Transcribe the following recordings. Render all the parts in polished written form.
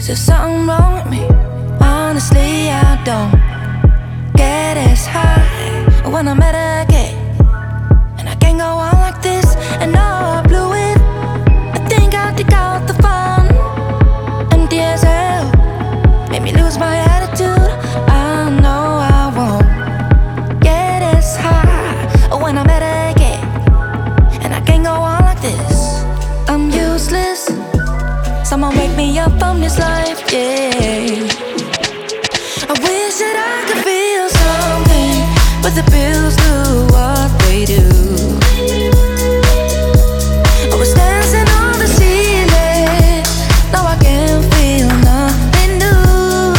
there's something wrong with me? Honestly, I don't get as high when I medicate, and I can't go on like this. And now I blew it. I think I took out the fun. Empty as hell, made me lose my attitude. I know I won't get as high when I medicate, and I can't go on like this. I'm useless. Someone wake me up from this life, yeah. I wish that I could feel something, but the pills do what they do. I was dancing on the ceiling, now I can't feel nothing new.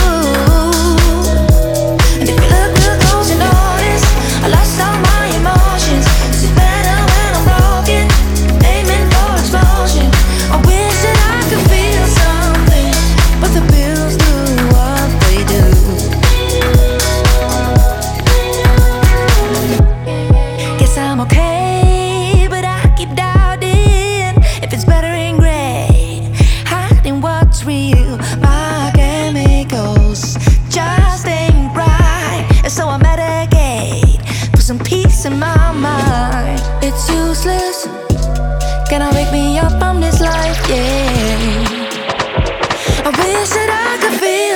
And if you look real close, you notice I lost all my emotions. This is better when I'm broken, aiming for explosion. I wish that I could feel something, but the pills do what they do. Guess I'm okay, but I keep doubting if it's better in gray, hiding what's real. My chemicals just ain't right, and so I medicate, put some peace in my mind. It's useless. Can I wake me up from this life? Yeah. I wish that I could feel